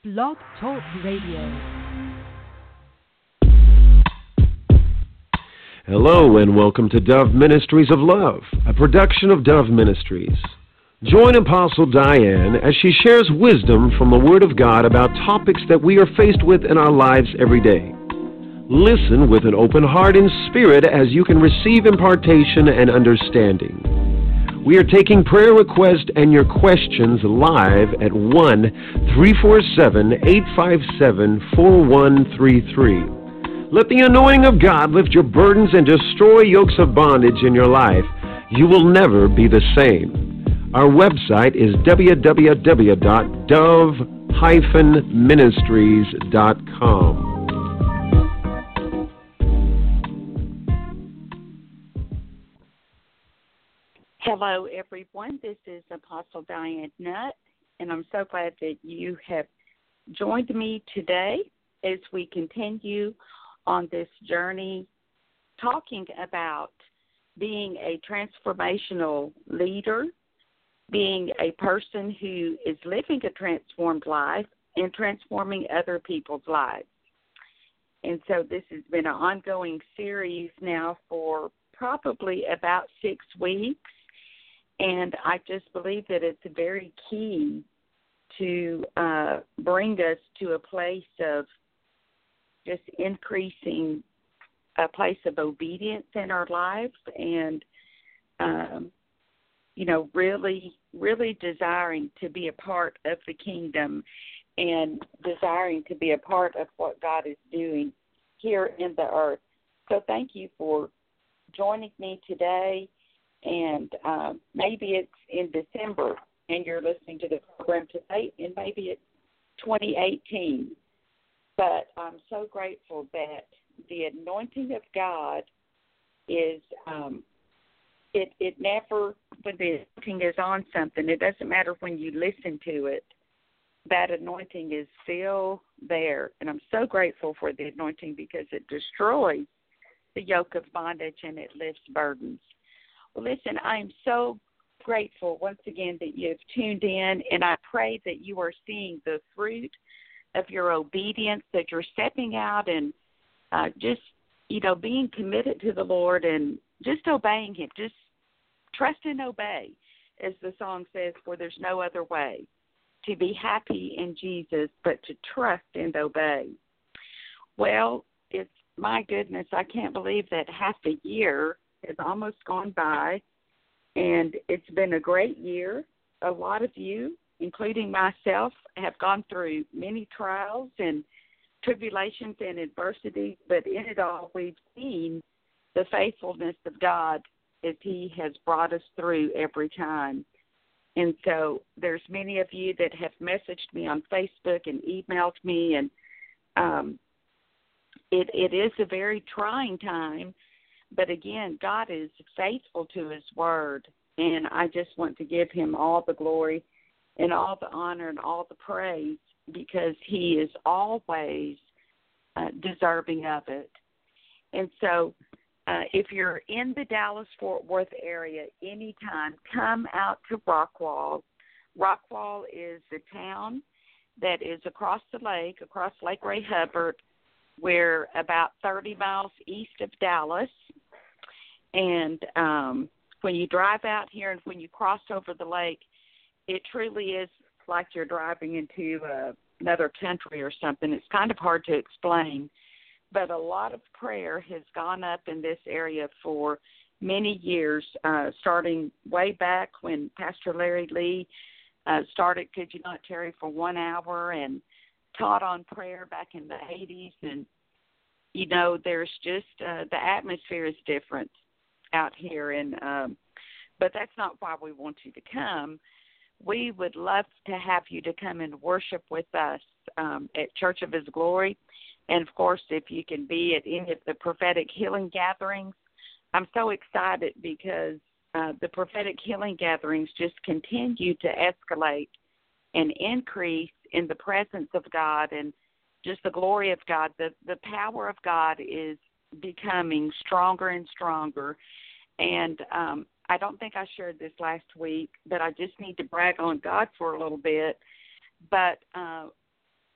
Blog Talk Radio. Hello and welcome to Dove Ministries of Love, a production of Dove Ministries. Join Apostle Diane as she shares wisdom from the Word of God about topics that we are faced with in our lives every day. Listen with an open heart and spirit as you can receive impartation and understanding. We are taking prayer requests and your questions live at 1-347-857-4133. Let the anointing of God lift your burdens and destroy yokes of bondage in your life. You will never be the same. Our website is www.dove-ministries.com. Hello, everyone. This is Apostle Diane Nutt, and I'm so glad that you have joined me today as we continue on this journey talking about being a transformational leader, being a person who is living a transformed life and transforming other people's lives. And so this has been an ongoing series now for probably about 6 weeks. And I just believe that it's very key to bring us to a place of just increasing a place of obedience in our lives and, really, really desiring to be a part of the kingdom and desiring to be a part of what God is doing here in the earth. So thank you for joining me today. And maybe it's in December and you're listening to the program today, and maybe it's 2018. But I'm so grateful that the anointing of God is, it never, when the anointing is on something, it doesn't matter when you listen to it, that anointing is still there. And I'm so grateful for the anointing because it destroys the yoke of bondage and it lifts burdens. Well, listen, I'm so grateful once again that you've tuned in, and I pray that you are seeing the fruit of your obedience, that you're stepping out and just, being committed to the Lord and just obeying Him. Just trust and obey, as the song says, for there's no other way to be happy in Jesus but to trust and obey. Well, it's, my goodness, I can't believe that half a year has almost gone by, and it's been a great year. A lot of you, including myself, have gone through many trials and tribulations and adversity, but in it all, we've seen the faithfulness of God as He has brought us through every time. And so there's many of you that have messaged me on Facebook and emailed me, and it is a very trying time. But again, God is faithful to His word, and I just want to give Him all the glory and all the honor and all the praise because He is always deserving of it. And so if you're in the Dallas-Fort Worth area anytime, come out to Rockwall. Rockwall is the town that is across Lake Ray Hubbard. We're about 30 miles east of Dallas. And when you drive out here and when you cross over the lake, it truly is like you're driving into another country or something. It's kind of hard to explain. But a lot of prayer has gone up in this area for many years, starting way back when Pastor Larry Lee started Could You Not Tarry for 1 hour and taught on prayer back in the 80s. And, there's just the atmosphere is different out here, and but that's not why we want you to come. We would love to have you to come and worship with us at Church of His Glory, and of course, if you can be at any of the prophetic healing gatherings. I'm so excited because the prophetic healing gatherings just continue to escalate and increase in the presence of God and just the glory of God. The power of God is becoming stronger and stronger. And I don't think I shared this last week, but I just need to brag on God for a little bit. But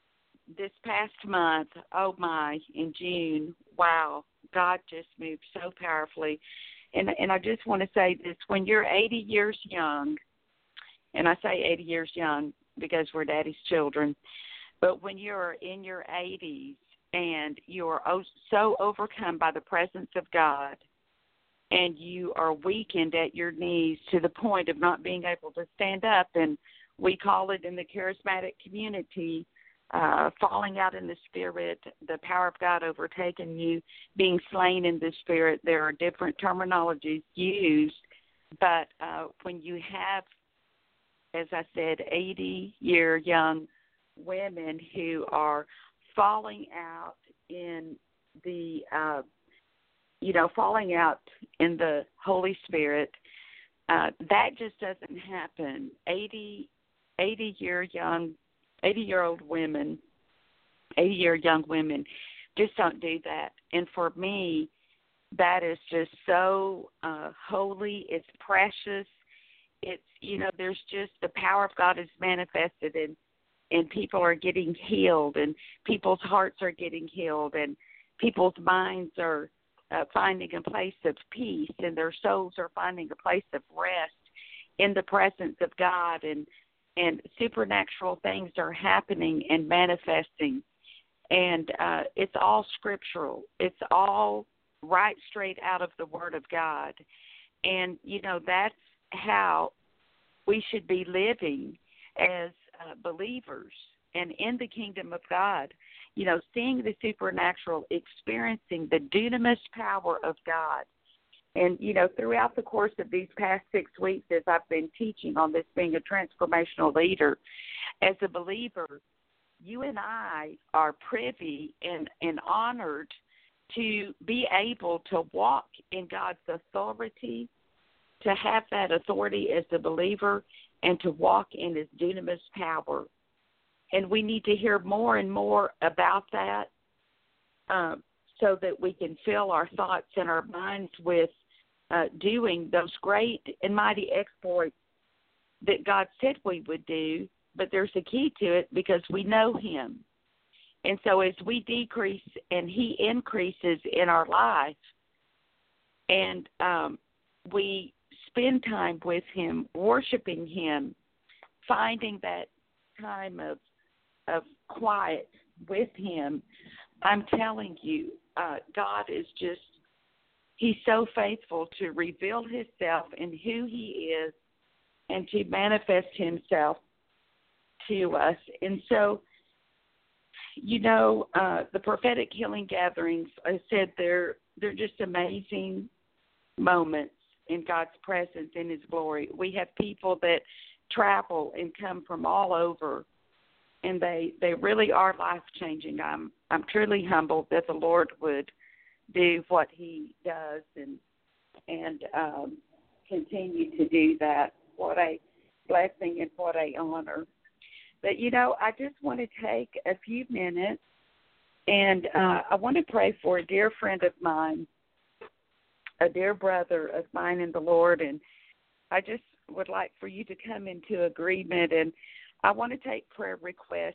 this past month, oh my, in June, wow, God just moved so powerfully. And I just want to say this, when you're 80 years young, and I say 80 years young because we're Daddy's children, but when you're in your 80s and you're so overcome by the presence of God and you are weakened at your knees to the point of not being able to stand up, and we call it in the charismatic community falling out in the Spirit, the power of God overtaking you, being slain in the Spirit. There are different terminologies used, but when you have, as I said, 80-year young women who are falling out in the, falling out in the Holy Spirit, that just doesn't happen. 80-year young women just don't do that. And for me, that is just so holy. It's precious. It's, there's just the power of God is manifested, and people are getting healed, and people's hearts are getting healed, and people's minds are finding a place of peace, and their souls are finding a place of rest in the presence of God, and supernatural things are happening and manifesting. And it's all scriptural. It's all right straight out of the Word of God. And, that's how we should be living as believers and in the kingdom of God, seeing the supernatural, experiencing the dunamis power of God. And, throughout the course of these past 6 weeks, as I've been teaching on this being a transformational leader, as a believer, you and I are privy and honored to be able to walk in God's authority, to have that authority as a believer, and to walk in His dunamis power. And we need to hear more and more about that so that we can fill our thoughts and our minds with doing those great and mighty exploits that God said we would do, but there's a key to it because we know Him. And so as we decrease and He increases in our life, and we spend time with Him, worshiping Him, finding that time of quiet with Him, I'm telling you, God is just, He's so faithful to reveal Himself and who He is and to manifest Himself to us. And so, the prophetic healing gatherings, I said, they're just amazing moments in God's presence, in His glory. We have people that travel and come from all over, and they really are life-changing. I'm truly humbled that the Lord would do what He does and continue to do that. What a blessing and what a honor. But, I just want to take a few minutes, and I want to pray for a dear friend of mine, a dear brother of mine in the Lord, and I just would like for you to come into agreement, and I want to take prayer requests,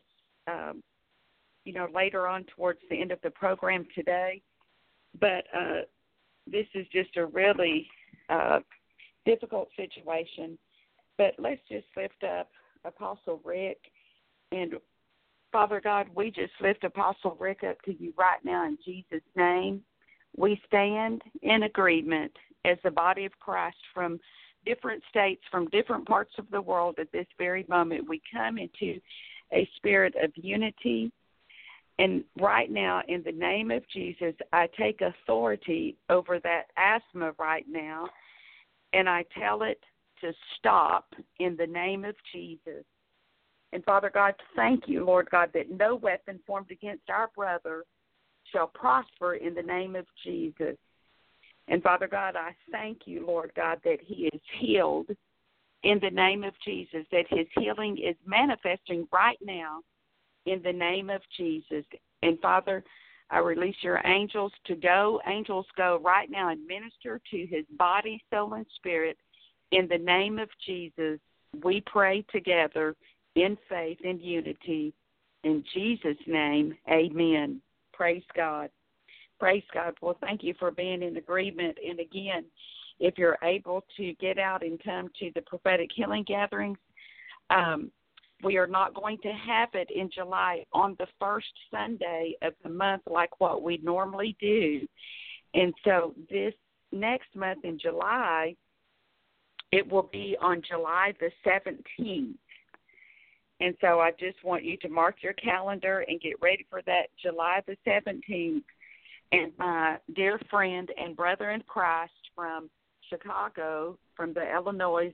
later on towards the end of the program today. But this is just a really difficult situation. But let's just lift up Apostle Rick. And, Father God, we just lift Apostle Rick up to you right now in Jesus' name. We stand in agreement as the body of Christ from different states, from different parts of the world at this very moment. We come into a spirit of unity. And right now, in the name of Jesus, I take authority over that asthma right now, and I tell it to stop in the name of Jesus. And, Father God, thank you, Lord God, that no weapon formed against our brother shall prosper in the name of Jesus. And, Father God, I thank you, Lord God, that he is healed in the name of Jesus, that his healing is manifesting right now in the name of Jesus. And, Father, I release your angels to go. Angels go right now and minister to his body, soul, and spirit. In the name of Jesus, we pray together in faith and unity. In Jesus' name, amen. Praise God. Praise God. Well, thank you for being in agreement. And again, if you're able to get out and come to the prophetic healing gatherings, we are not going to have it in July on the first Sunday of the month like what we normally do. And so this next month in July, it will be on July the 17th. And so I just want you to mark your calendar and get ready for that July the 17th. And my dear friend and brother in Christ from Chicago, from the Illinois,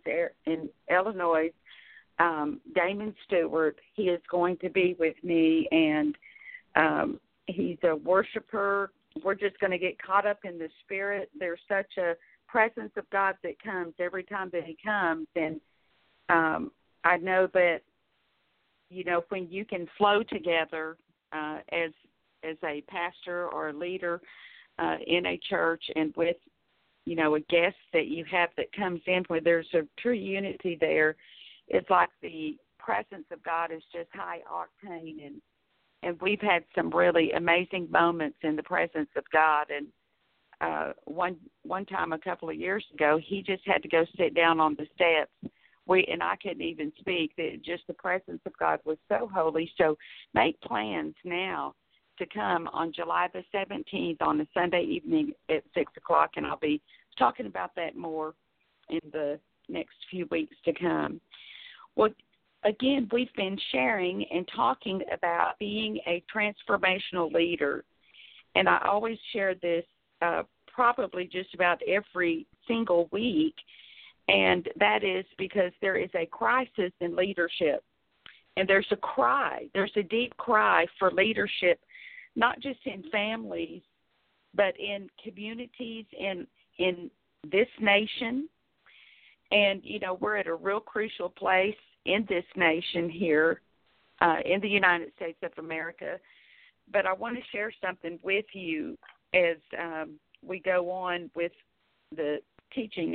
Damon Stewart, he is going to be with me, and he's a worshiper. We're just going to get caught up in the Spirit. There's such a presence of God that comes every time that he comes, and I know that, you know, when you can flow together as a pastor or a leader in a church and with, you know, a guest that you have that comes in where there's a true unity there, it's like the presence of God is just high octane, and we've had some really amazing moments in the presence of God. And one time a couple of years ago, he just had to go sit down on the steps. And I couldn't even speak. Just the presence of God was so holy. So make plans now to come on July the 17th on a Sunday evening at 6 o'clock, and I'll be talking about that more in the next few weeks to come. Well, again, we've been sharing and talking about being a transformational leader, and I always share this probably just about every single week, and that is because there is a crisis in leadership, and there's a deep cry for leadership, not just in families, but in communities, in this nation. And, you know, we're at a real crucial place in this nation here in the United States of America. But I want to share something with you as we go on with the teaching,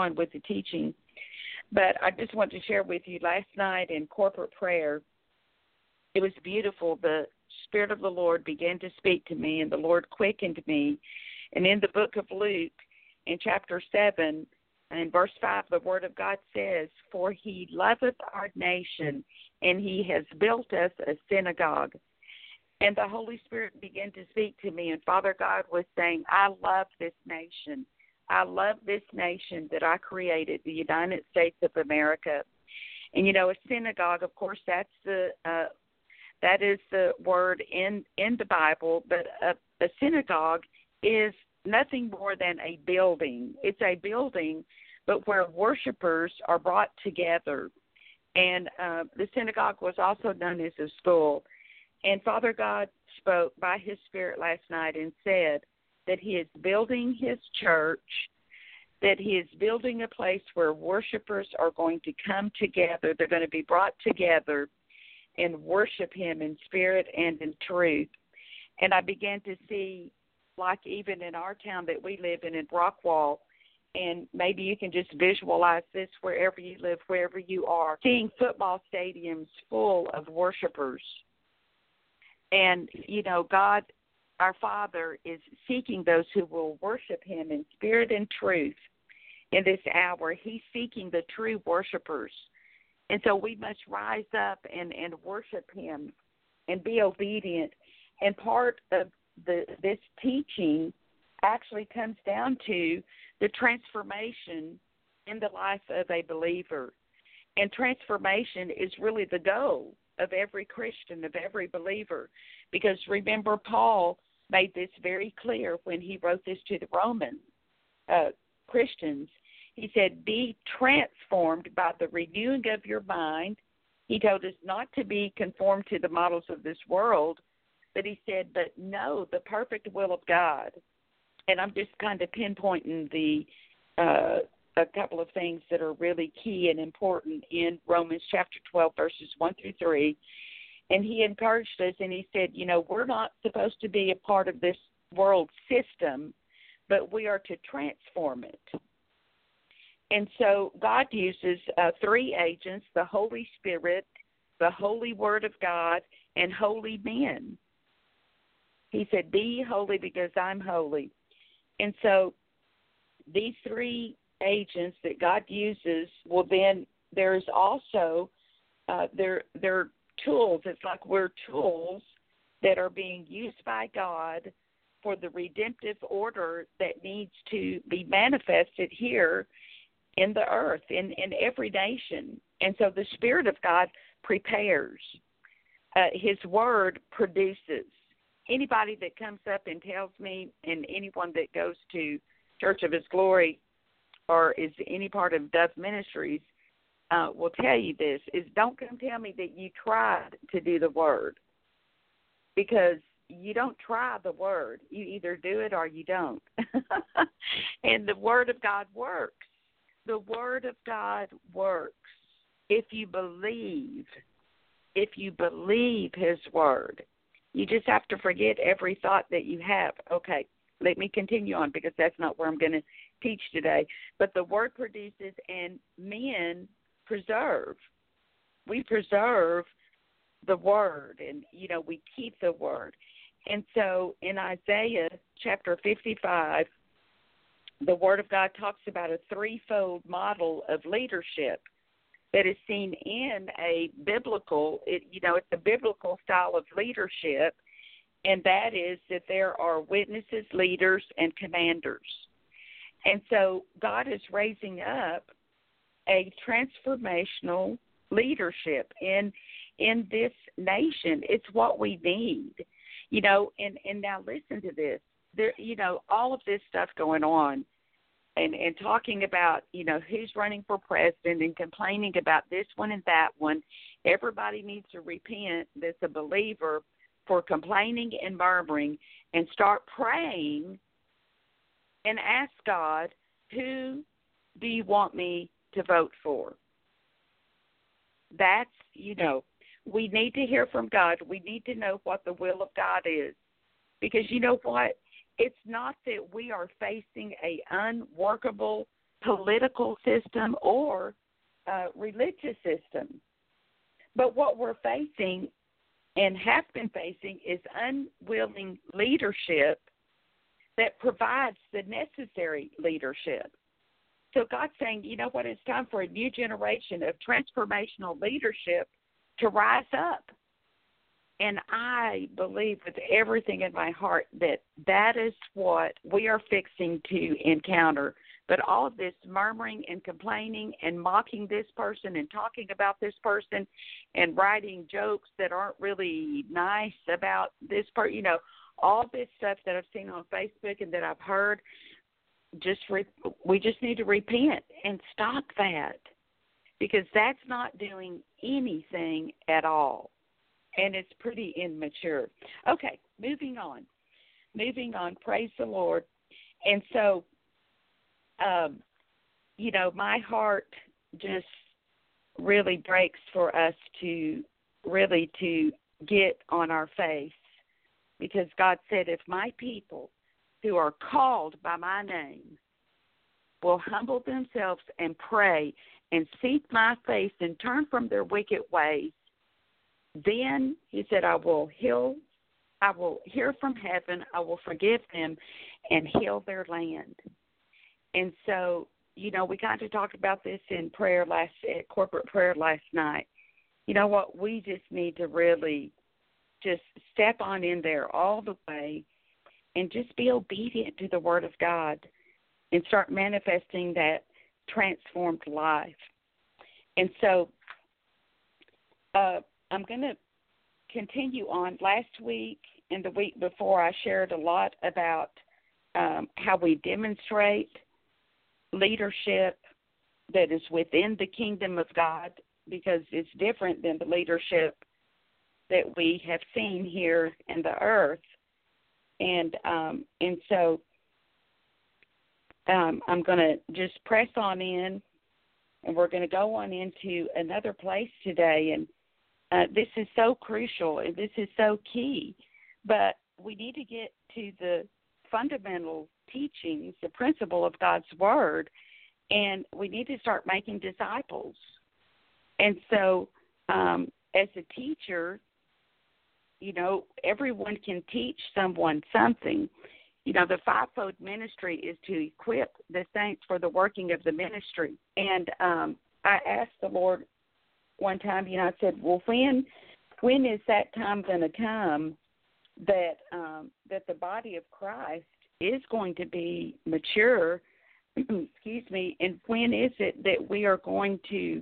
But I just want to share with you last night in corporate prayer, it was beautiful. The Spirit of the Lord began to speak to me, and the Lord quickened me. And in the book of Luke, in chapter 7, and verse 5, the Word of God says, "For he loveth our nation, and he has built us a synagogue." And the Holy Spirit began to speak to me, and Father God was saying, I love this nation. I love this nation that I created, the United States of America. And, you know, a synagogue, of course, that is the word in the Bible, but a synagogue is nothing more than a building. It's a building, but where worshipers are brought together. And the synagogue was also known as a school. And Father God spoke by his Spirit last night and said that he is building his church, that he is building a place where worshipers are going to come together. They're going to be brought together and worship him in spirit and in truth. And I began to see, like even in our town that we live in Rockwall, and maybe you can just visualize this wherever you live, wherever you are, seeing football stadiums full of worshipers. And, you know, God, our Father, is seeking those who will worship him in spirit and truth in this hour. He's seeking the true worshipers. And so we must rise up and worship him and be obedient. And part of this teaching actually comes down to the transformation in the life of a believer. And transformation is really the goal of every Christian, of every believer. Because remember, Paul made this very clear when he wrote this to the Roman Christians. He said, be transformed by the renewing of your mind. He told us not to be conformed to the models of this world, but he said, but know the perfect will of God. And I'm just kind of pinpointing a couple of things that are really key and important in Romans chapter 12, verses 1 through 3. And he encouraged us, and he said, you know, we're not supposed to be a part of this world system, but we are to transform it. And so God uses three agents, the Holy Spirit, the Holy Word of God, and holy men. He said, be holy because I'm holy. And so these three agents that God uses, well, then there's also they're tools. It's like we're tools that are being used by God for the redemptive order that needs to be manifested here in the earth, in every nation. And so the Spirit of God prepares. His Word produces. Anybody that comes up and tells me, and anyone that goes to Church of His Glory or is any part of Dove Ministries will tell you this, is don't come tell me that you tried to do the Word, because you don't try the Word. You either do it or you don't. And the Word of God works. The Word of God works if you believe. If you believe His Word. You just have to forget every thought that you have. Okay, let me continue on, because that's not where I'm going to teach today. But the Word produces, and men preserve. We preserve the Word, and, we keep the Word. And so in Isaiah chapter 55, the Word of God talks about a threefold model of leadership that is seen in a biblical, it's a biblical style of leadership, and that is that there are witnesses, leaders, and commanders. And so God is raising up a transformational leadership in this nation. It's what we need, and now listen to this. There, all of this stuff going on and talking about, who's running for president and complaining about this one and that one. Everybody needs to repent that's a believer for complaining and murmuring, and start praying and ask God, who do you want me to vote for? That's, we need to hear from God. We need to know what the will of God is. Because you know what? It's not that we are facing an unworkable political system or religious system. But what we're facing and have been facing is unwilling leadership that provides the necessary leadership. So God's saying, you know what, it's time for a new generation of transformational leadership to rise up. And I believe with everything in my heart that is what we are fixing to encounter. But all of this murmuring and complaining and mocking this person and talking about this person and writing jokes that aren't really nice about this person, all this stuff that I've seen on Facebook and that I've heard, we just need to repent and stop that, because that's not doing anything at all. And it's pretty immature. Okay, moving on. Praise the Lord. And so, my heart just really breaks for us to get on our face, because God said, if my people who are called by my name will humble themselves and pray and seek my face and turn from their wicked ways, then, he said, I will hear from heaven, I will forgive them and heal their land. And so, we kind of talked about this in prayer corporate prayer last night. You know what? We just need to really just step on in there all the way and just be obedient to the Word of God and start manifesting that transformed life. And so, I'm going to continue on. Last week and the week before, I shared a lot about how we demonstrate leadership that is within the kingdom of God, because it's different than the leadership that we have seen here in the earth. And so I'm going to just press on in, and we're going to go on into another place today. And this is so crucial, and this is so key. But we need to get to the fundamental teachings, the principle of God's Word, and we need to start making disciples. And so as a teacher, everyone can teach someone something. The fivefold ministry is to equip the saints for the working of the ministry. And I asked the Lord one time, I said, well, when is that time going to come that the body of Christ is going to be mature, excuse me, and when is it that we are going to,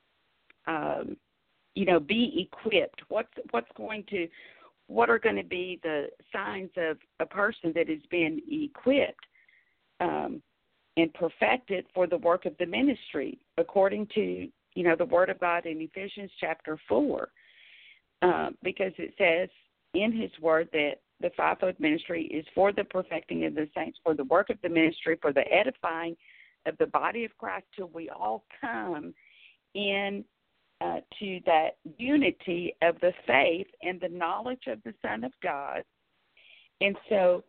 be equipped? What are going to be the signs of a person that has been equipped and perfected for the work of the ministry, according to, the Word of God in Ephesians chapter 4, because it says in His Word that the fivefold ministry is for the perfecting of the saints, for the work of the ministry, for the edifying of the body of Christ, till we all come in to that unity of the faith and the knowledge of the Son of God. And so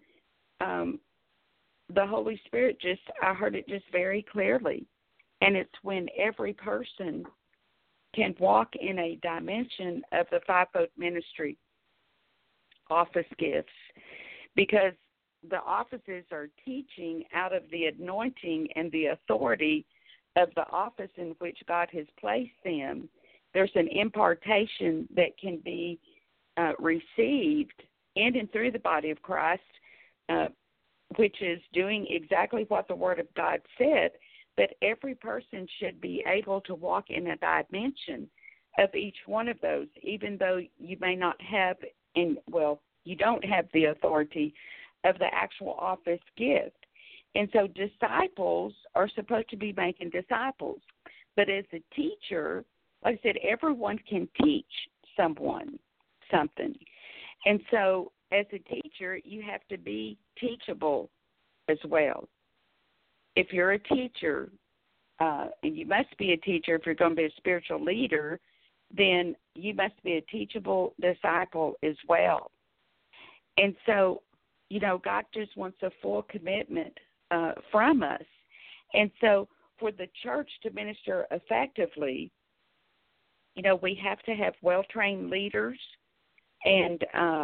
the Holy Spirit I heard it just very clearly. And it's when every person can walk in a dimension of the fivefold ministry office gifts, because the offices are teaching out of the anointing and the authority of the office in which God has placed them. There's an impartation that can be received in and through the body of Christ, which is doing exactly what the Word of God said, but every person should be able to walk in a dimension of each one of those, even though you may not have, you don't have the authority of the actual office gift. And so disciples are supposed to be making disciples. But as a teacher, like I said, everyone can teach someone something. And so as a teacher, you have to be teachable as well. If you're a teacher, and you must be a teacher if you're going to be a spiritual leader, then you must be a teachable disciple as well. And so, God just wants a full commitment from us. And so for the church to minister effectively, we have to have well-trained leaders. And,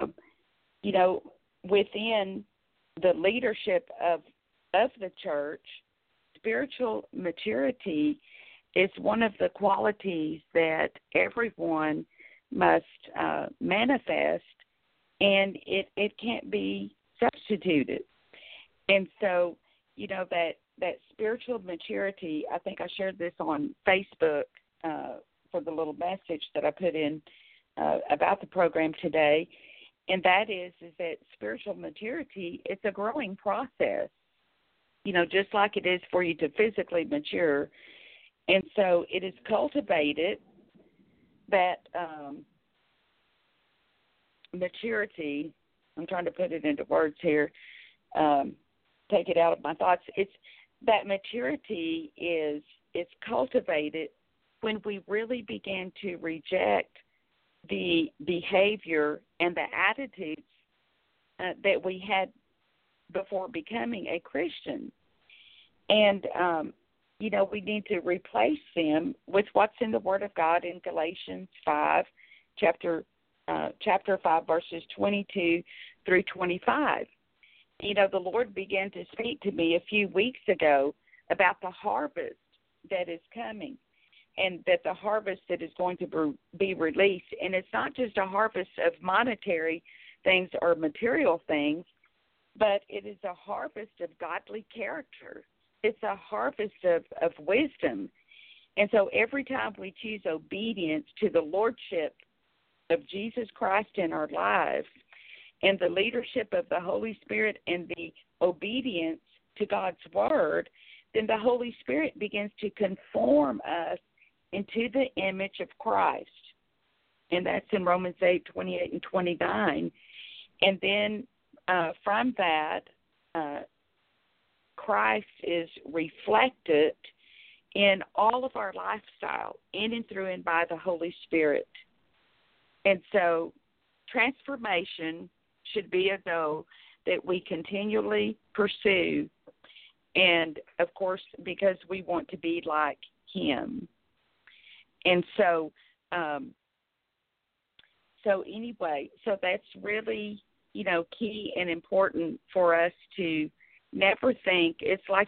within the leadership of the church, spiritual maturity is one of the qualities that everyone must manifest, and it can't be substituted. And so, that spiritual maturity, I think I shared this on Facebook for the little message that I put in about the program today, and that is that spiritual maturity, it's a growing process, just like it is for you to physically mature. And so it is cultivated, that maturity, I'm trying to put it into words here, take it out of my thoughts. It's that maturity it's cultivated when we really begin to reject the behavior and the attitudes that we had before becoming a Christian. And, we need to replace them with what's in the Word of God in Galatians 5, chapter 5, verses 22 through 25. The Lord began to speak to me a few weeks ago about the harvest that is coming, and that the harvest that is going to be released. And it's not just a harvest of monetary things or material things, but it is a harvest of godly character. It's a harvest of wisdom. And so every time we choose obedience to the lordship of Jesus Christ in our lives, and the leadership of the Holy Spirit, and the obedience to God's Word, then the Holy Spirit begins to conform us into the image of Christ. And that's in Romans 8, 28 and 29. And then from that, Christ is reflected in all of our lifestyle, in and through and by the Holy Spirit. And so transformation should be a goal that we continually pursue, and, of course, because we want to be like Him. And so so anyway, so that's really, key and important for us to never think. It's like,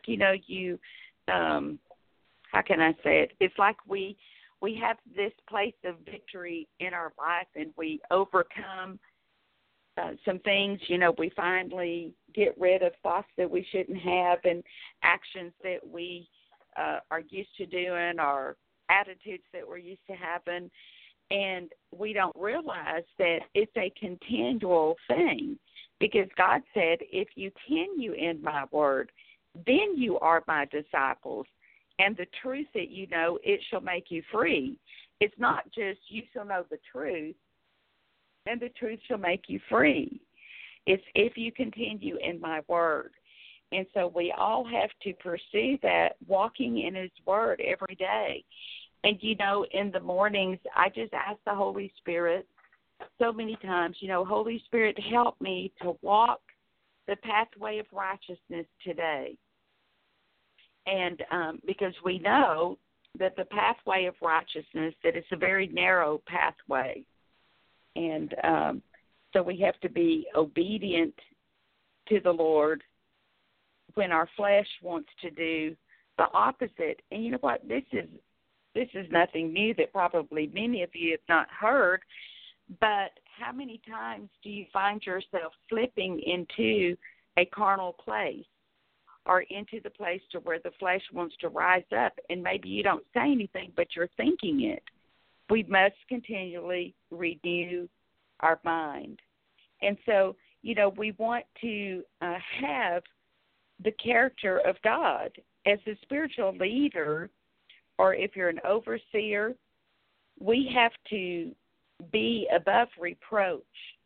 how can I say it? It's like we have this place of victory in our life, and we overcome some things. We finally get rid of thoughts that we shouldn't have and actions that we are used to doing, or attitudes that we're used to having, and we don't realize that it's a continual thing, because God said, if you continue in my word, then you are my disciples, and the truth that you know, it shall make you free. It's not just you shall know the truth, and the truth shall make you free. It's if you continue in my word. And so we all have to pursue that, walking in his word every day. And, in the mornings, I just ask the Holy Spirit so many times, Holy Spirit, help me to walk the pathway of righteousness today. And because we know that the pathway of righteousness, that it's a very narrow pathway. And so we have to be obedient to the Lord when our flesh wants to do the opposite. And you know what? This is nothing new that probably many of you have not heard, but how many times do you find yourself slipping into a carnal place, or into the place to where the flesh wants to rise up, and maybe you don't say anything, but you're thinking it? We must continually renew our mind. And so, we want to have the character of God as a spiritual leader, or if you're an overseer, we have to be above reproach.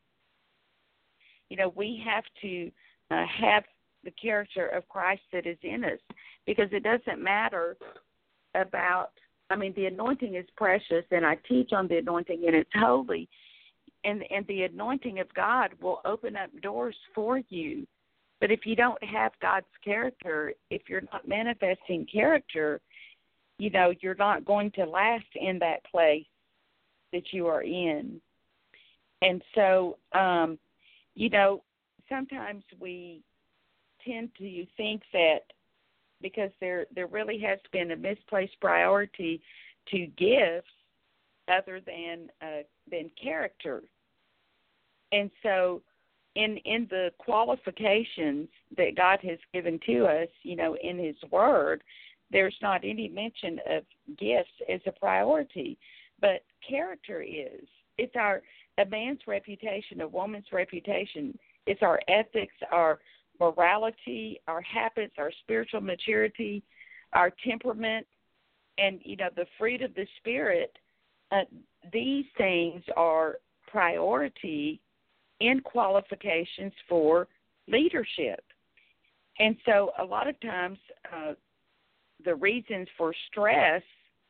We have to have the character of Christ that is in us, because it doesn't matter about, the anointing is precious, and I teach on the anointing, and it's holy, and the anointing of God will open up doors for you. But if you don't have God's character, if you're not manifesting character, you're not going to last in that place that you are in. And so, sometimes we tend to think that because there really has been a misplaced priority to gifts other than character. And so in the qualifications that God has given to us, in his word, there's not any mention of gifts as a priority, but character is. It's a man's reputation, a woman's reputation. It's our ethics, our morality, our habits, our spiritual maturity, our temperament, and, the fruit of the Spirit. These things are priority in qualifications for leadership. And so a lot of times the reasons for stress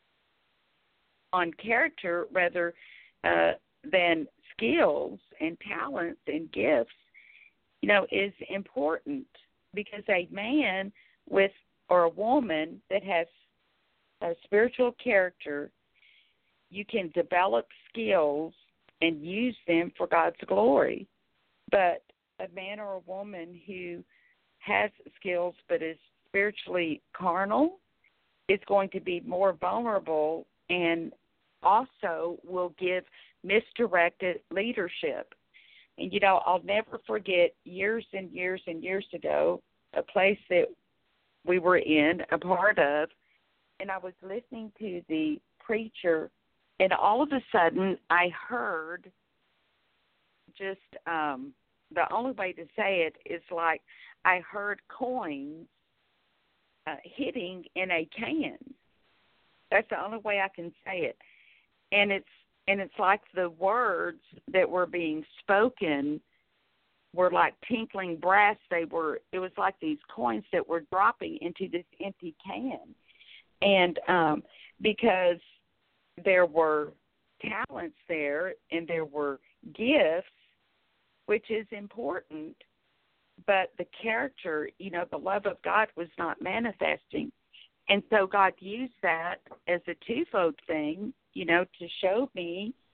on character rather than skills and talents and gifts, is important, because a man or a woman that has a spiritual character, you can develop skills and use them for God's glory. But a man or a woman who has skills but is spiritually carnal is going to be more vulnerable, and also will give misdirected leadership. And, I'll never forget years and years and years ago, a place that we were in, a part of, and I was listening to the preacher, and all of a sudden I heard just the only way to say it is like I heard coins hitting in a can. That's the only way I can say it. And it's like the words that were being spoken were like tinkling brass. It was like these coins that were dropping into this empty can. And because there were talents there and there were gifts, which is important, but the character, the love of God was not manifesting. And so God used that as a twofold thing, to show me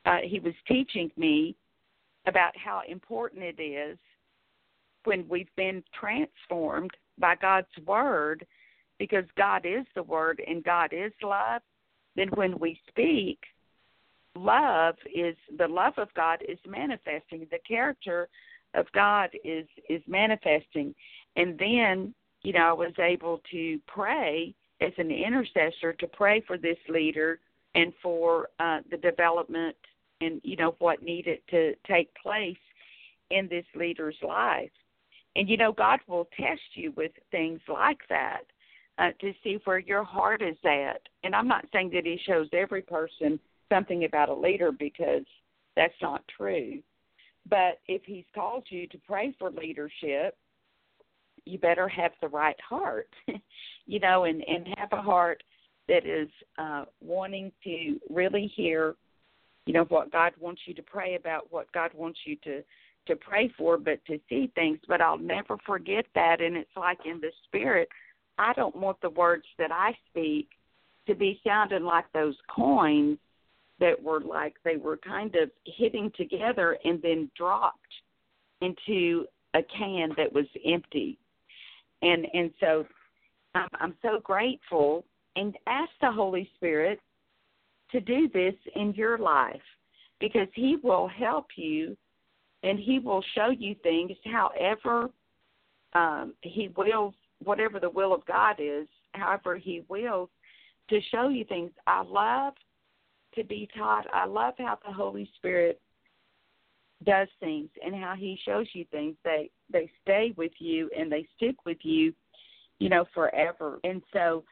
he was teaching me about how important it is when we've been transformed by God's Word, because God is the Word and God is love. Then when we speak, the love of God is manifesting. The character of God is manifesting. And then, I was able to pray as an intercessor, to pray for this leader and for the development and, what needed to take place in this leader's life. And, God will test you with things like that to see where your heart is at. And I'm not saying that he shows every person something about a leader, because that's not true. But if he's called you to pray for leadership, you better have the right heart, and have a heart that is wanting to really hear, what God wants you to pray about, what God wants you to pray for, but to see things. But I'll never forget that, and it's like in the spirit, I don't want the words that I speak to be sounding like those coins that were like they were kind of hitting together and then dropped into a can that was empty. And so I'm so grateful, and ask the Holy Spirit to do this in your life, because he will help you and he will show you things however he wills, whatever the will of God is, however he wills to show you things. I love to be taught. I love how the Holy Spirit does things and how he shows you things. They stay with you and they stick with you, forever. And so,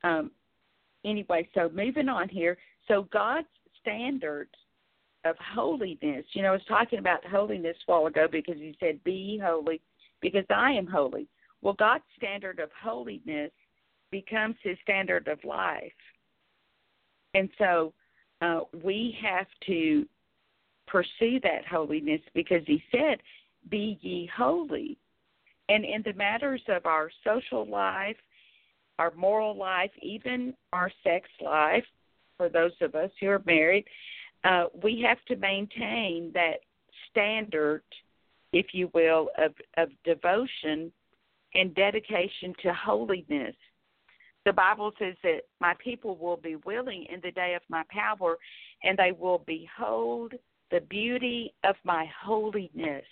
anyway, so moving on here. So God's standards of holiness, I was talking about holiness a while ago because he said, be ye holy because I am holy. Well, God's standard of holiness becomes his standard of life. And so we have to pursue that holiness, because he said, be ye holy. And in the matters of our social life, our moral life, even our sex life, for those of us who are married, we have to maintain that standard, if you will, of devotion and dedication to holiness. The Bible says that my people will be willing in the day of my power, and they will behold the beauty of my holiness.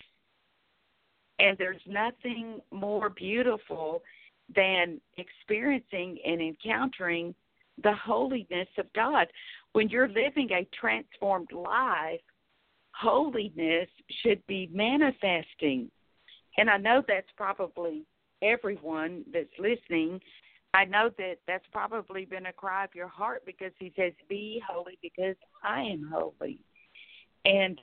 And there's nothing more beautiful than experiencing and encountering the holiness of God. When you're living a transformed life, holiness should be manifesting. And I know that's probably everyone that's listening. I know that that's probably been a cry of your heart, because he says, be holy because I am holy. And,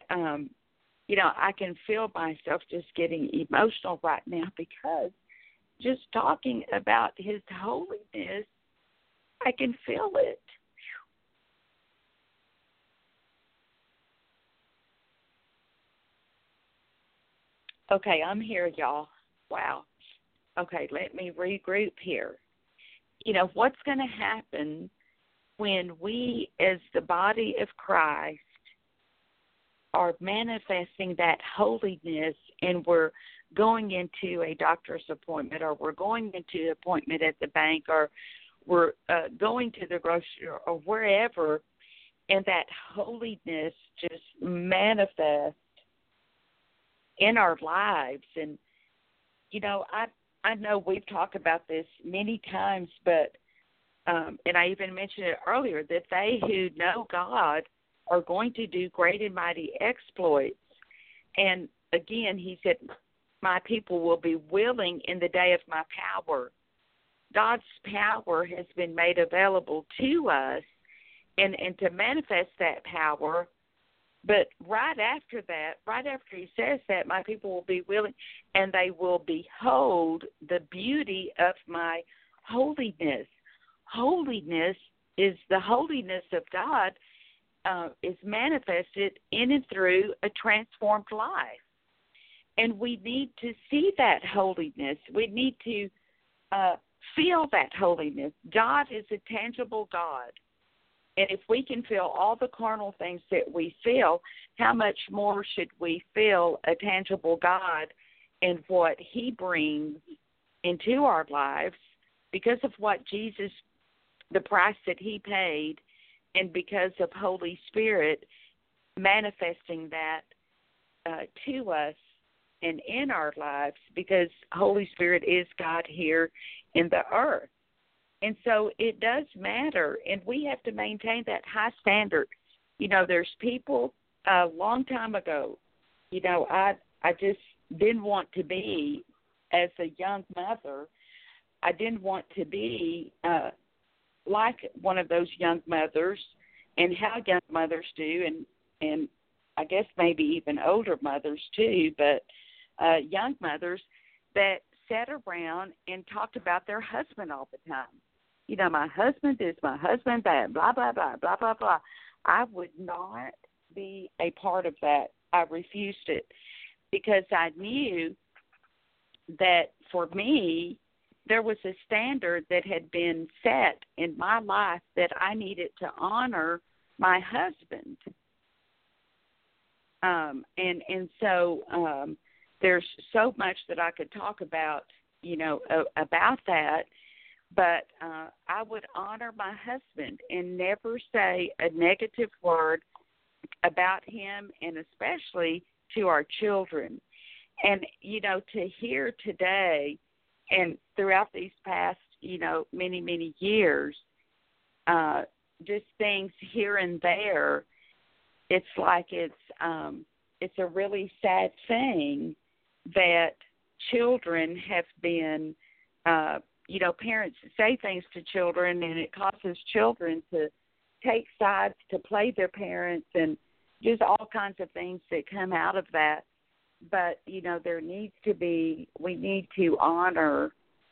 I can feel myself just getting emotional right now, because just talking about his holiness, I can feel it. Okay, I'm here, y'all. Wow. Okay, let me regroup here. What's going to happen when we, as the body of Christ, are manifesting that holiness, and we're going into a doctor's appointment, or we're going into an appointment at the bank, or we're going to the grocery store, or wherever, and that holiness just manifests in our lives. And, I know we've talked about this many times, but, and I even mentioned it earlier, that they who know God are going to do great and mighty exploits. And again, he said, my people will be willing in the day of my power. God's power has been made available to us, and to manifest that power. But right after that, right after he says that, my people will be willing, and they will behold the beauty of my holiness. Holiness is the holiness of God is manifested in and through a transformed life. And we need to see that holiness. We need to feel that holiness. God is a tangible God. And if we can feel all the carnal things that we feel, how much more should we feel a tangible God and what he brings into our lives because of what Jesus, the price that he paid, and because of Holy Spirit manifesting that to us and in our lives, because Holy Spirit is God here in the earth. And so it does matter, and we have to maintain that high standard. You know, there's people a long time ago, you know, I just didn't want to be, as a young mother, I didn't want to be like one of those young mothers, and how young mothers do, and I guess maybe even older mothers too, but young mothers that sat around and talked about their husband all the time. You know, my husband is my husband, that blah, blah, blah, blah, blah, blah. I would not be a part of that. I refused it because I knew that for me, there was a standard that had been set in my life that I needed to honor my husband. And so there's so much that I could talk about, you know, about that. But I would honor my husband and never say a negative word about him, and especially to our children. And, you know, to hear today and throughout these past, you know, many, many years, just things here and there, it's like it's a really sad thing that children have been you know, parents say things to children, and it causes children to take sides, to play their parents, and just all kinds of things that come out of that. But, you know, there needs to be, we need to honor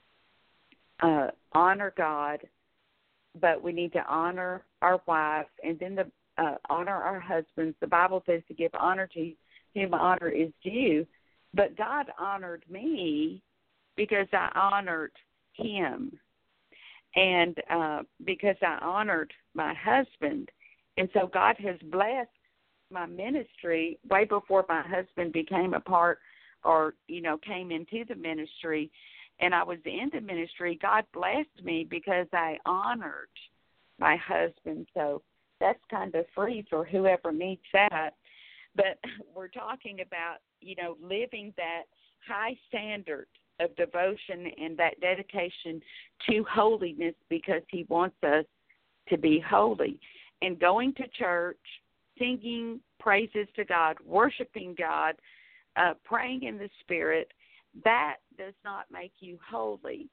God, but we need to honor our wives, and then honor our husbands. The Bible says to give honor to whom honor is due. But God honored me because I honored him, and because I honored my husband. And so God has blessed my ministry way before my husband became a part, or, you know, came into the ministry, and I was in the ministry. God blessed me because I honored my husband. So that's kind of free for whoever needs that. But we're talking about, you know, living that high standard of devotion and that dedication to holiness, because he wants us to be holy. And going to church, singing praises to God, worshiping God, praying in the Spirit, that does not make you holy.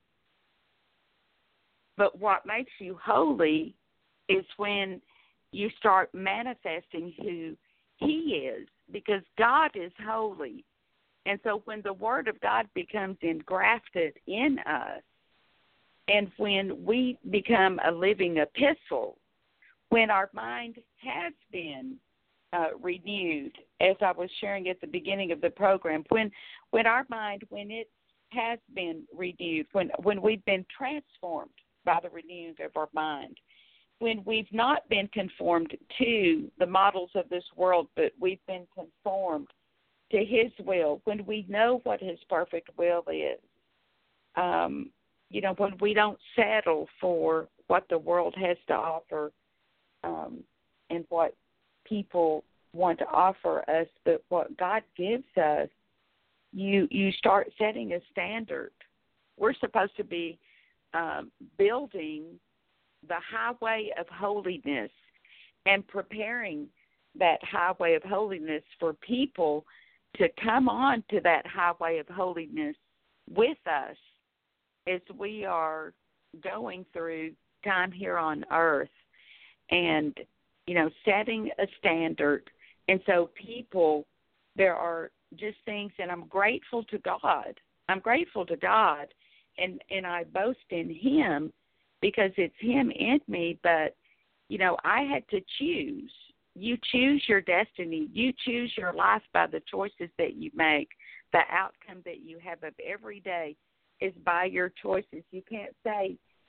But what makes you holy is when you start manifesting who he is, because God is holy. And so when the Word of God becomes engrafted in us, and when we become a living epistle, when our mind has been renewed, as I was sharing at the beginning of the program, when our mind, when it has been renewed, when we've been transformed by the renewing of our mind, when we've not been conformed to the models of this world, but we've been conformed to his will, when we know what his perfect will is, you know, when we don't settle for what the world has to offer and what people want to offer us, but what God gives us, you start setting a standard. We're supposed to be building the highway of holiness and preparing that highway of holiness for people to come on to that highway of holiness with us as we are going through time here on earth, and, you know, setting a standard. And so people, there are just things, and I'm grateful to God. I'm grateful to God, and I boast in him because it's him in me. But, you know, I had to choose. You choose your destiny. You choose your life by the choices that you make. The outcome that you have of every day is by your choices. You can't say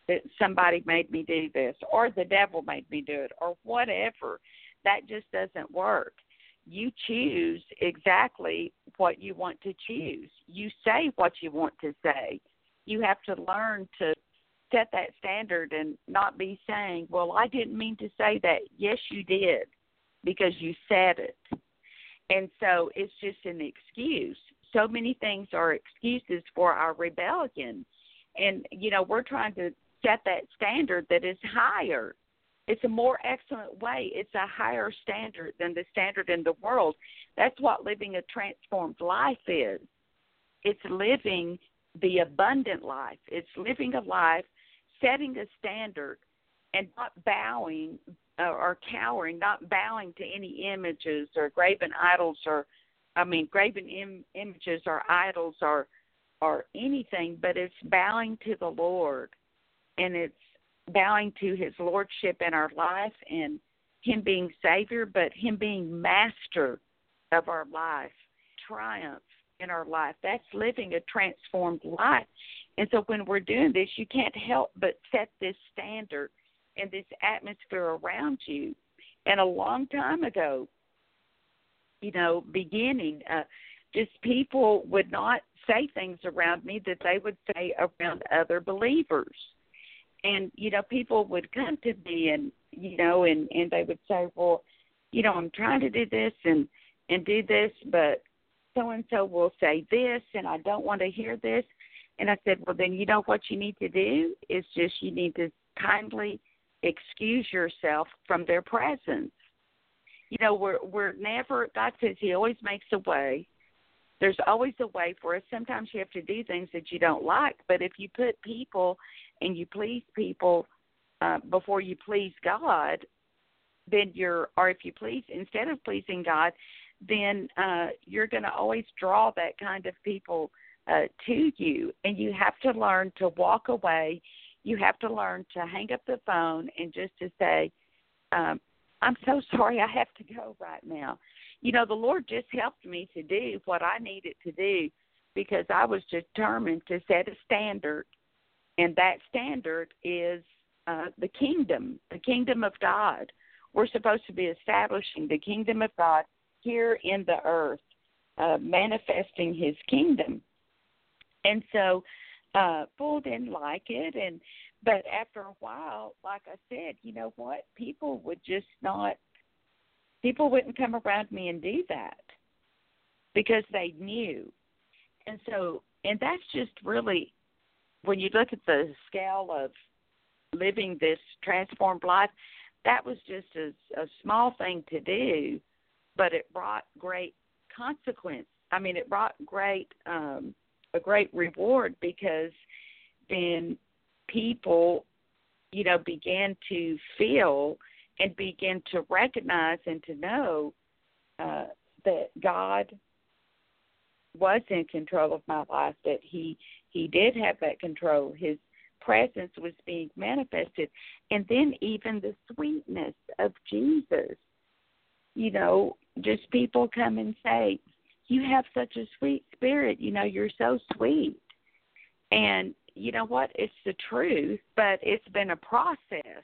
that somebody made me do this, or the devil made me do it, or whatever. That just doesn't work. You choose exactly what you want to choose. You say what you want to say. You have to learn to set that standard and not be saying, well, I didn't mean to say that. Yes, you did, because you said it. And so it's just an excuse. So many things are excuses for our rebellion. And, we're trying to set that standard that is higher. It's a more excellent way. It's a higher standard than the standard in the world. That's what living a transformed life is. It's living the abundant life. It's living a life, setting a standard, and not bowing or cowering, not bowing to any images or graven idols images or idols or anything, but it's bowing to the Lord, and it's bowing to his lordship in our life and him being Savior, but him being master of our life, triumph in our life. That's living a transformed life. And so when we're doing this, you can't help but set this standard and this atmosphere around you. And a long time ago, beginning, just people would not say things around me that they would say around other believers. And, people would come to me and they would say, well, I'm trying to do this and do this, but so-and-so will say this, and I don't want to hear this. And I said, well, then what you need to do is just you need to kindly excuse yourself from their presence. We're never, God says he always makes a way. There's always a way for us. Sometimes you have to do things that you don't like, but if you put people and you please people before you please God, then if you please, instead of pleasing God, then you're going to always draw that kind of people to you. And you have to learn to walk away. You have to learn to hang up the phone and just to say, I'm so sorry, I have to go right now. The Lord just helped me to do what I needed to do because I was determined to set a standard, and that standard is the kingdom of God. We're supposed to be establishing the kingdom of God here in the earth, manifesting his kingdom. And so Paul didn't like it, but after a while, like I said, you know what? People wouldn't come around me and do that because they knew. And that's just really, when you look at the scale of living this transformed life, that was just a small thing to do, but it brought great consequence. I mean, it brought a great reward, because then people, began to feel and begin to recognize and to know that God was in control of my life, that he did have that control. His presence was being manifested. And then even the sweetness of Jesus, just people come and say, you have such a sweet spirit, you're so sweet. And you know what? It's the truth, but it's been a process.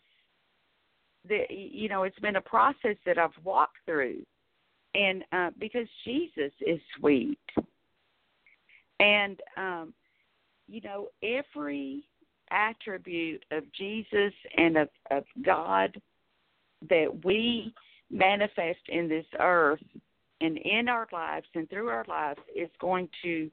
It's been a process that I've walked through. And because Jesus is sweet. And, every attribute of Jesus and of God that we manifest in this earth and in our lives and through our lives is going to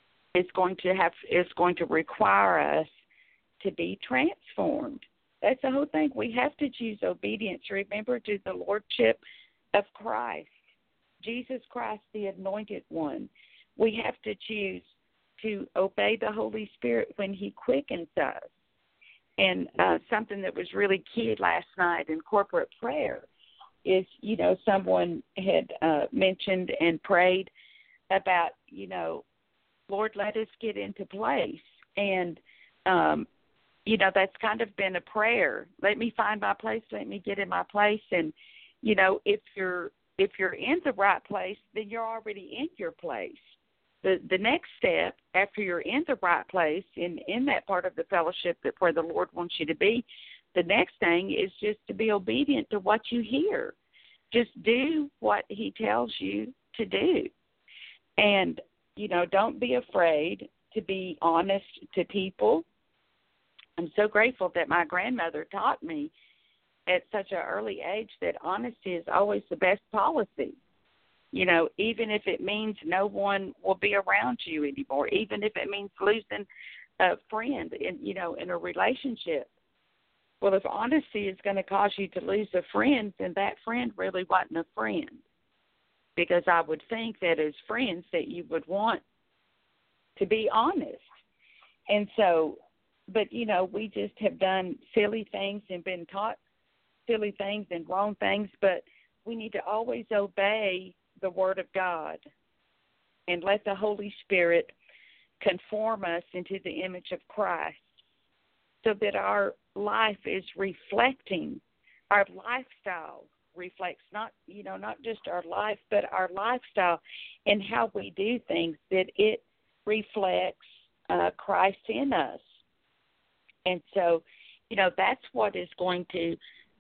require us to be transformed. That's the whole thing. We have to choose obedience. Remember, to the lordship of Christ, Jesus Christ, the anointed one. We have to choose to obey the Holy Spirit when he quickens us. And something that was really key last night in corporate prayer is, someone had mentioned and prayed about, Lord, let us get into place. And, that's kind of been a prayer. Let me find my place. Let me get in my place. And, if you're in the right place, then you're already in your place. the next step after you're in the right place, in that part of the fellowship that where the Lord wants you to be, the next thing is just to be obedient to what you hear. Just do what he tells you to do. And, don't be afraid to be honest to people. I'm so grateful that my grandmother taught me at such an early age that honesty is always the best policy. Even if it means no one will be around you anymore, even if it means losing a friend in a relationship. Well, if honesty is going to cause you to lose a friend, then that friend really wasn't a friend. Because I would think that as friends that you would want to be honest. And so, but, we just have done silly things and been taught silly things and wrong things, but we need to always obey the Word of God and let the Holy Spirit conform us into the image of Christ so that our life is reflecting, our lifestyle reflects not just our life, but our lifestyle and how we do things, that it reflects Christ in us. And so, that's what is going to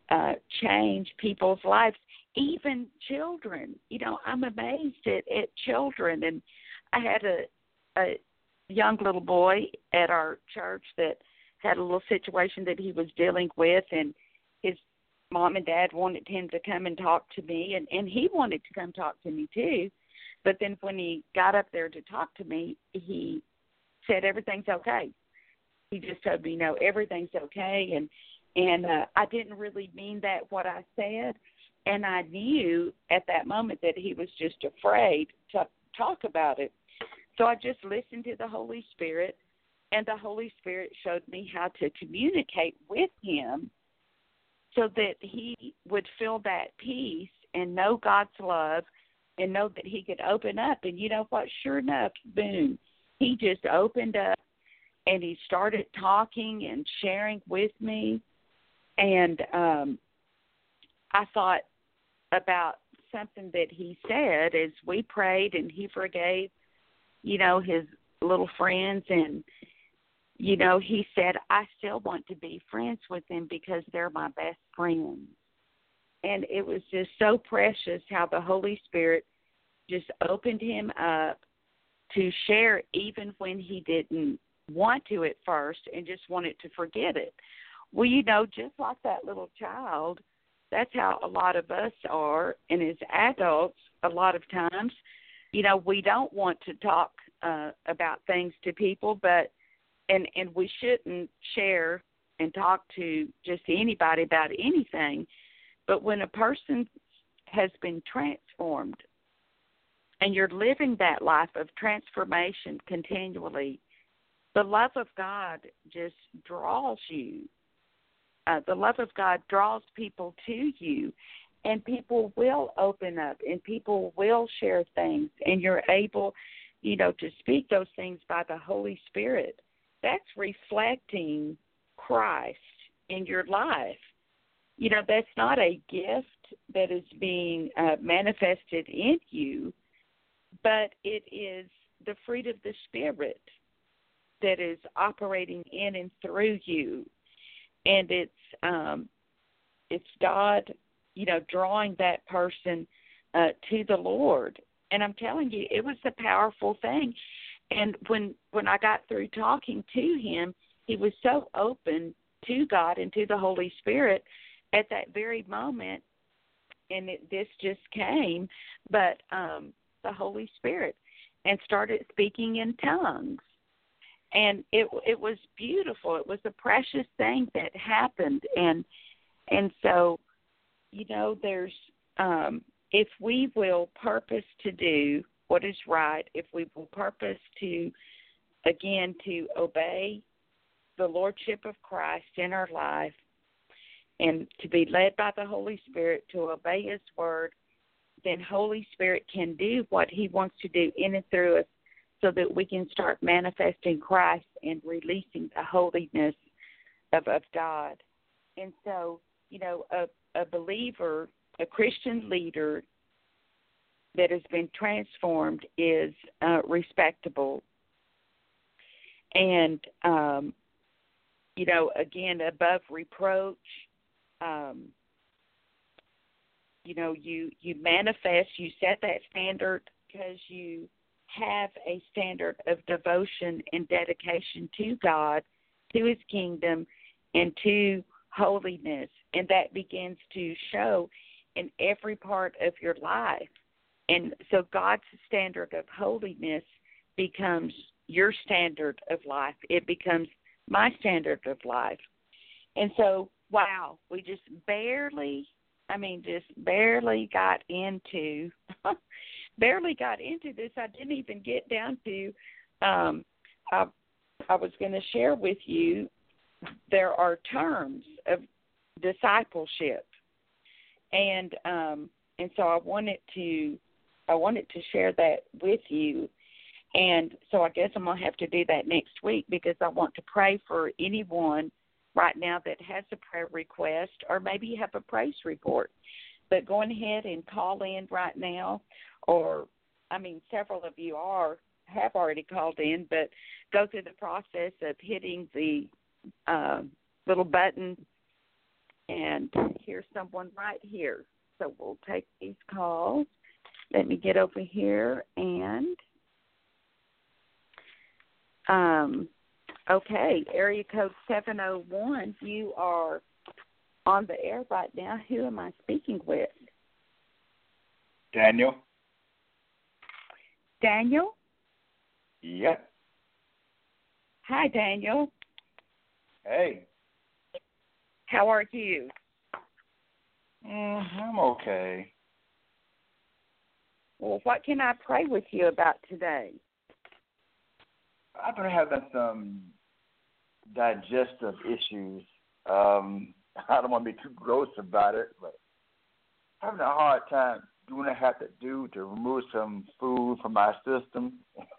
change people's lives, even children. I'm amazed at children. And I had a young little boy at our church that had a little situation that he was dealing with, and his mom and dad wanted him to come and talk to me, and he wanted to come talk to me too. But then when he got up there to talk to me, he said everything's okay. He just told me, everything's okay, and I didn't really mean that what I said, and I knew at that moment that he was just afraid to talk about it. So I just listened to the Holy Spirit, and the Holy Spirit showed me how to communicate with him so that he would feel that peace and know God's love and know that he could open up. And you know what? Sure enough, boom, he just opened up and he started talking and sharing with me. And I thought about something that he said as we prayed, and he forgave, his little friends. And, he said, I still want to be friends with them because they're my best friends. And it was just so precious how the Holy Spirit just opened him up to share even when he didn't want to at first and just wanted to forget it. Well, just like that little child, that's how a lot of us are. And as adults, a lot of times, we don't want to talk about things to people, but and we shouldn't share and talk to just anybody about anything. But when a person has been transformed and you're living that life of transformation continually, the love of God just draws you. The love of God draws people to you, and people will open up, and people will share things, and you're able, to speak those things by the Holy Spirit. That's reflecting Christ in your life. That's not a gift that is being manifested in you, but it is the fruit of the Spirit that is operating in and through you. And it's God, drawing that person to the Lord. And I'm telling you, it was a powerful thing. And when I got through talking to him, he was so open to God and to the Holy Spirit at that very moment. And this just came, but the Holy Spirit, and started speaking in tongues. And it was beautiful. It was a precious thing that happened. And so, there's if we will purpose to do what is right, if we will purpose to obey the Lordship of Christ in our life and to be led by the Holy Spirit to obey his word, then Holy Spirit can do what he wants to do in and through us, so that we can start manifesting Christ and releasing the holiness of God. And so, a believer, a Christian leader, that has been transformed is respectable. And, again, above reproach, you manifest, you set that standard because you have a standard of devotion and dedication to God, to His kingdom, and to holiness. And that begins to show in every part of your life. And so God's standard of holiness becomes your standard of life. It becomes my standard of life. And so, wow, we just barely got into this. I didn't even get down to, I was going to share with you, there are terms of discipleship. And so I wanted to share that with you. And so I guess I'm going to have to do that next week, because I want to pray for anyone right now that has a prayer request, or maybe you have a praise report. But go ahead and call in right now, or, several of you have already called in, but go through the process of hitting the little button, and here's someone right here. So we'll take these calls. Let me get over here and... okay, area code 701, you are on the air right now. Who am I speaking with? Daniel. Daniel? Yep. Hi, Daniel. Hey. How are you? I'm okay. Well, what can I pray with you about today? I've been having some digestive issues. I don't want to be too gross about it, but I'm having a hard time doing what I have to do to remove some food from my system.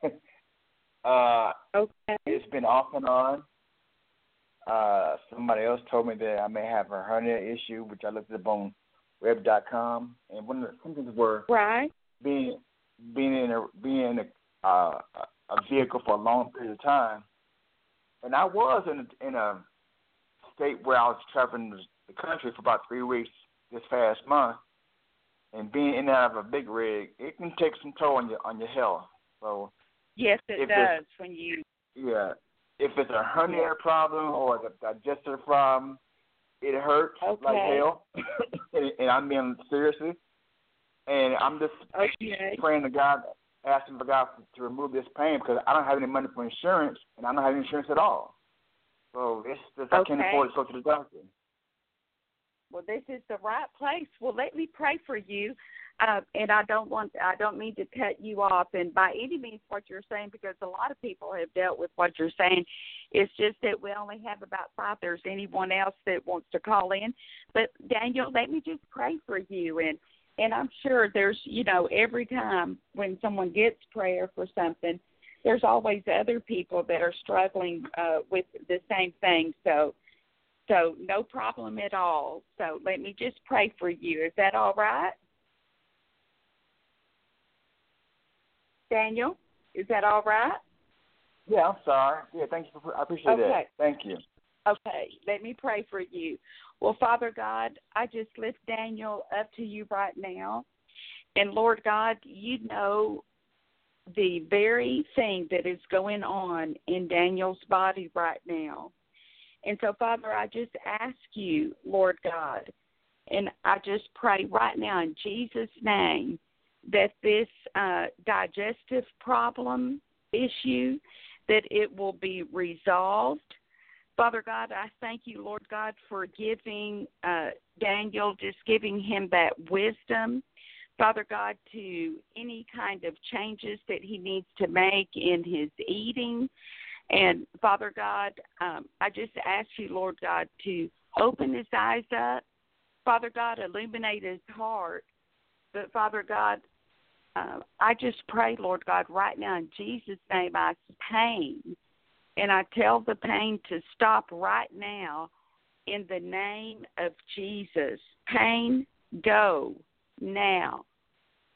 Okay. It's been off and on. Somebody else told me that I may have a hernia issue, which I looked up on web.com, and one of the symptoms were being in a vehicle for a long period of time. And I was in a state where I was traveling the country for about 3 weeks this past month, and being in and out of a big rig, it can take some toll on your health. So yes, it does when you. Yeah, if it's a hernia problem or a digestive problem, it hurts like hell, and I'm being seriously. And I'm just praying to God, asking for God to remove this pain, because I don't have any money for insurance, and I don't have insurance at all. So it's just I can't afford to go to the doctor. Well, this is the right place. Well, let me pray for you. And I don't mean to cut you off, and by any means what you're saying, because a lot of people have dealt with what you're saying. It's just that we only have about 5. There's anyone else that wants to call in. But, Daniel, let me just pray for you. And I'm sure there's, every time when someone gets prayer for something, there's always other people that are struggling with the same thing. So no problem at all. So let me just pray for you. Is that all right? Daniel, is that all right? Yeah, I'm sorry. Yeah, thank you. I appreciate that. Thank you. Okay, let me pray for you. Well, Father God, I just lift Daniel up to you right now. And, Lord God, you know the very thing that is going on in Daniel's body right now. And so, Father, I just ask you, Lord God, and I just pray right now in Jesus' name that this digestive problem issue, that it will be resolved. Father God, I thank you, Lord God, for giving Daniel, just giving him that wisdom, Father God, to any kind of changes that he needs to make in his eating. And, Father God, I just ask you, Lord God, to open his eyes up. Father God, illuminate his heart. But, Father God, I just pray, Lord God, right now in Jesus' name, I pain. And I tell the pain to stop right now in the name of Jesus. Pain, go now.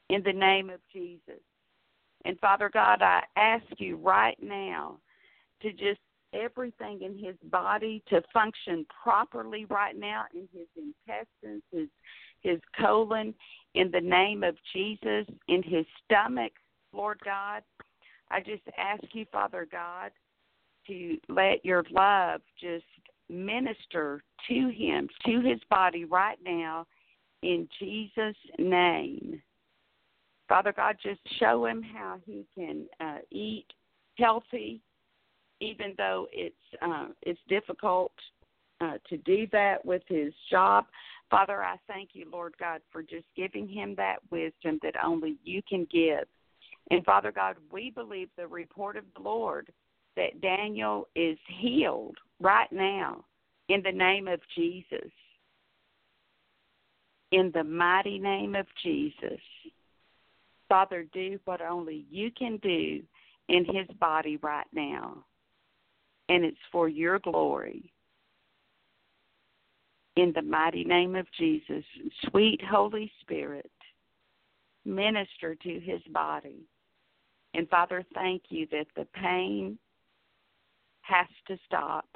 in the name of Jesus. And Father God, I ask you right now to just everything in his body to function properly right now, in his intestines, his colon, in the name of Jesus, in his stomach, Lord God. I just ask you, Father God, to let your love just minister to him, to his body right now, in Jesus' name. Father God, just show him how he can eat healthy, even though it's difficult to do that with his job. Father, I thank you, Lord God, for just giving him that wisdom that only you can give. And Father God, we believe the report of the Lord that Daniel is healed right now in the name of Jesus. In the mighty name of Jesus. Father, do what only you can do in his body right now. And it's for your glory. In the mighty name of Jesus, sweet Holy Spirit, minister to his body. And Father, thank you that the pain has to stop.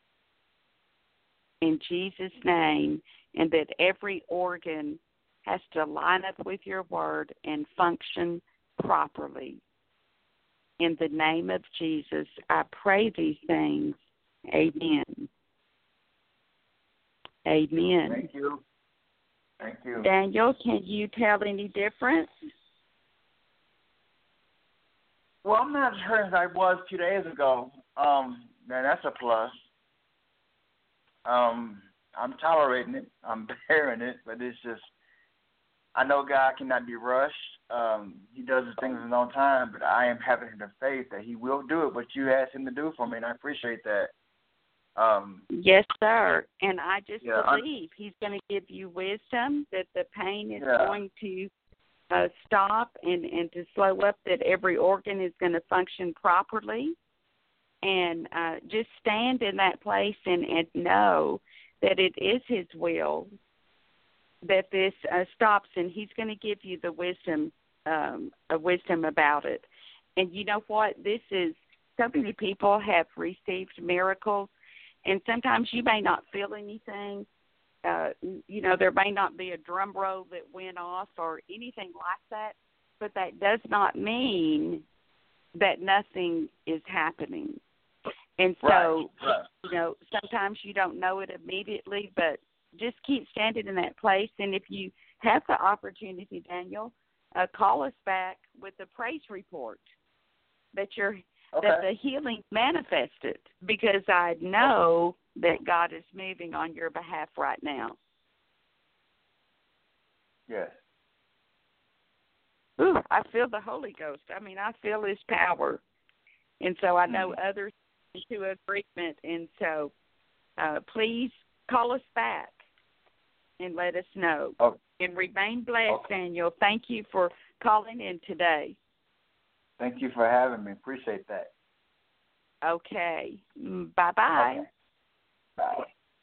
In Jesus' name, and that every organ has to line up with your word and function properly. In the name of Jesus, I pray these things. Amen. Amen. Thank you. Thank you. Daniel, can you tell any difference? Well, I'm not as hurt as I was 2 days ago. Man, that's a plus. I'm tolerating it. I'm bearing it, but it's just, I know God cannot be rushed. He does his things in his own time, but I am having the faith that he will do it, what you asked him to do for me, and I appreciate that. Yes, sir. And I just believe he's going to give you wisdom, that the pain is going to stop and to slow up, that every organ is going to function properly. And just stand in that place and know that it is his will that this stops, and he's going to give you the wisdom about it. And you know what? So many people have received miracles, and sometimes you may not feel anything. There may not be a drum roll that went off or anything like that, but that does not mean that nothing is happening. And so, sometimes you don't know it immediately, but just keep standing in that place. And if you have the opportunity, Daniel, call us back with a praise report that that the healing manifested, because I know that God is moving on your behalf right now. Yes. Ooh, I feel the Holy Ghost. I mean, I feel his power. And so I know others into agreement. And so please call us back and let us know. Oh. And remain blessed, Daniel. Thank you for calling in today. Thank you for having me. Appreciate that. Okay. Bye-bye. Okay. Bye.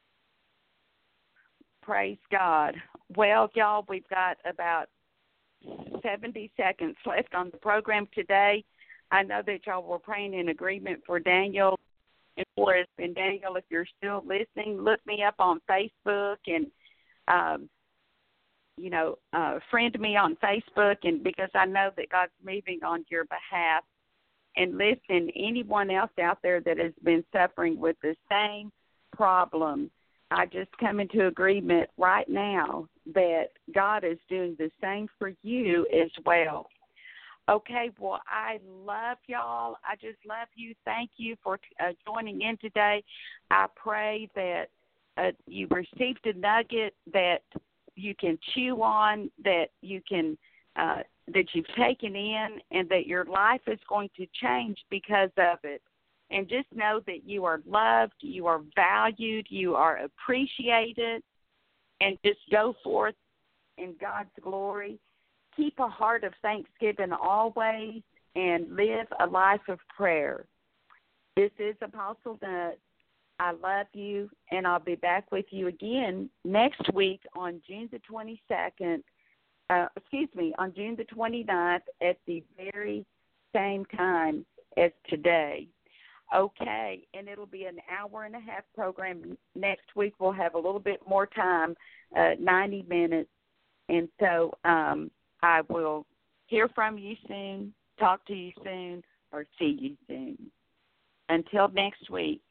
Praise God. Well, y'all, we've got about 70 seconds left on the program today. I know that y'all were praying in agreement for Daniel and for us. And Daniel, if you're still listening, look me up on Facebook and, friend me on Facebook, and because I know that God's moving on your behalf. And listen, anyone else out there that has been suffering with the same problem, I just come into agreement right now that God is doing the same for you as well. Okay, well, I love y'all. I just love you. Thank you for joining in today. I pray that you received a nugget that you can chew on, that you can that you've taken in, and that your life is going to change because of it. And just know that you are loved, you are valued, you are appreciated, and just go forth in God's glory. Keep a heart of thanksgiving always, and live a life of prayer. This is Apostle Nutt. I love you, and I'll be back with you again next week on June the 22nd on June the 29th at the very same time as today. Okay, and it'll be an hour-and-a-half program. Next week we'll have a little bit more time, 90 minutes, and so I will hear from you soon, talk to you soon, or see you soon. Until next week,